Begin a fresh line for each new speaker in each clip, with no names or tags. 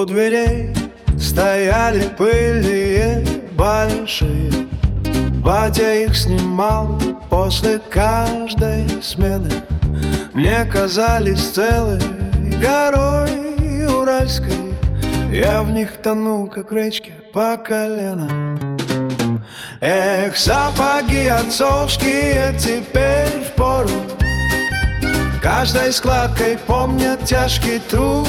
дверей стояли пыльные большие. Батя их снимал после каждой смены. Мне казались целой горой уральской. Я в них тону, как в речке, по колено. Эх, сапоги отцовские теперь впору. Каждой складкой помнят тяжкий труд.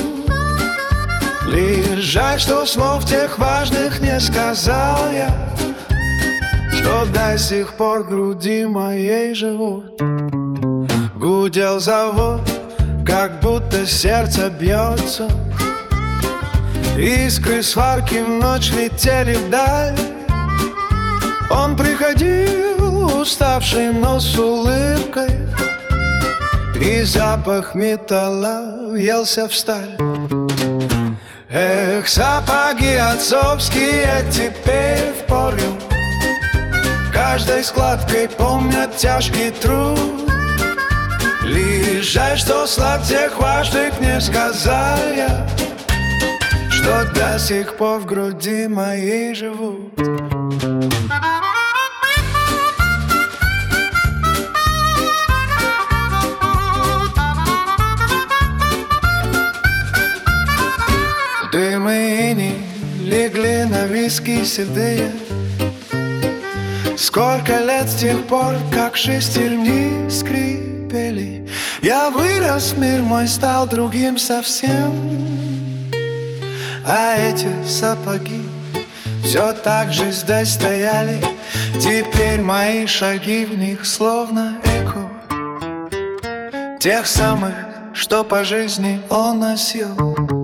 Лишь жаль, что слов тех важных не сказал я, что до сих пор в груди моей живут. Гудел завод, как будто сердце бьется. Искры сварки в ночь летели вдаль. Он приходил, уставший, но с улыбкой, и запах металла въелся в сталь. Эх, сапоги отцовские теперь впору. Каждой складкой помнят тяжкий труд. Лишь жаль, что слов тех важных не сказал я, что до сих пор в груди моей живут. Дым и иней легли на виски седые. Сколько лет с тех пор, как шестерни скрипели. Я вырос, мир мой стал другим совсем. А эти сапоги все так же здесь стояли. Теперь мои шаги в них словно эхо тех самых, что по жизни он носил.